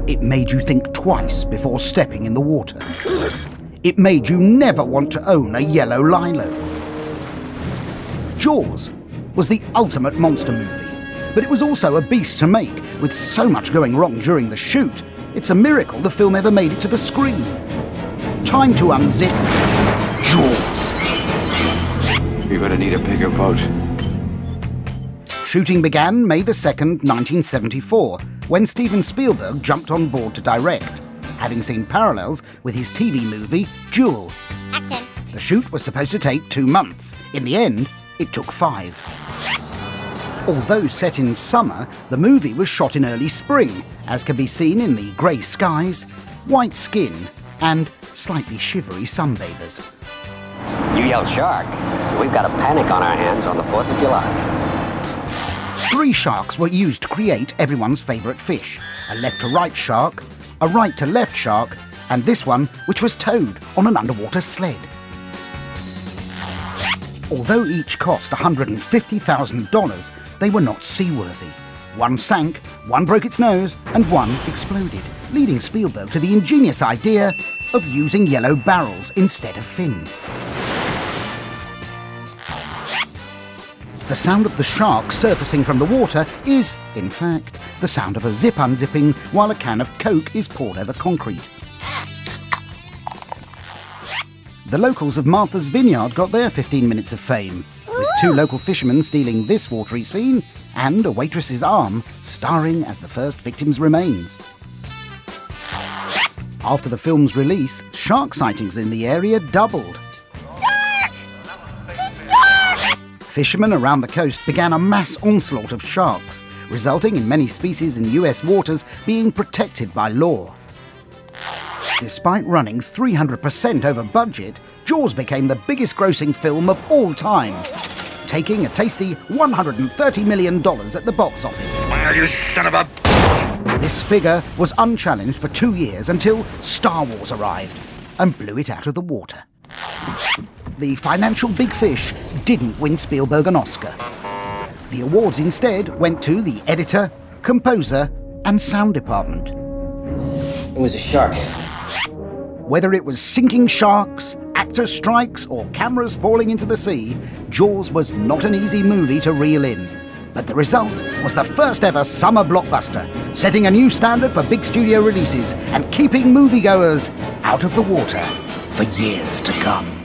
It made you think twice before stepping in the water. It made you never want to own a yellow lilo. Jaws was the ultimate monster movie, but it was also a beast to make, with so much going wrong during the shoot. It's a miracle the film ever made it to the screen. Time to unzip Jaws. You're gonna need a bigger boat. Shooting began May the 2nd, 1974, when Steven Spielberg jumped on board to direct, having seen parallels with his TV movie, Duel. Action. The shoot was supposed to take 2 months. In the end, it took 5. Although set in summer, the movie was shot in early spring, as can be seen in the grey skies, white skin, and slightly shivery sunbathers. You yelled shark. We've got a panic on our hands on the 4th of July. 3 sharks were used to create everyone's favourite fish. A left-to-right shark, a right-to-left shark, and this one, which was towed on an underwater sled. Although each cost $150,000, they were not seaworthy. One sank, one broke its nose, and one exploded, leading Spielberg to the ingenious idea of using yellow barrels instead of fins. The sound of the shark surfacing from the water is, in fact, the sound of a zip unzipping while a can of Coke is poured over concrete. The locals of Martha's Vineyard got their 15 minutes of fame, with 2 local fishermen stealing this watery scene and a waitress's arm starring as the first victim's remains. After the film's release, shark sightings in the area doubled. Shark! Shark! Fishermen around the coast began a mass onslaught of sharks, resulting in many species in US waters being protected by law. Despite running 300% over budget, Jaws became the biggest grossing film of all time, taking a tasty $130 million at the box office. Smile, you son of a... This figure was unchallenged for 2 years until Star Wars arrived and blew it out of the water. The financial big fish didn't win Spielberg an Oscar. The awards instead went to the editor, composer, and sound department. It was a shark. Whether it was sinking sharks, actor strikes, or cameras falling into the sea, Jaws was not an easy movie to reel in. But the result was the first ever summer blockbuster, setting a new standard for big studio releases and keeping moviegoers out of the water for years to come.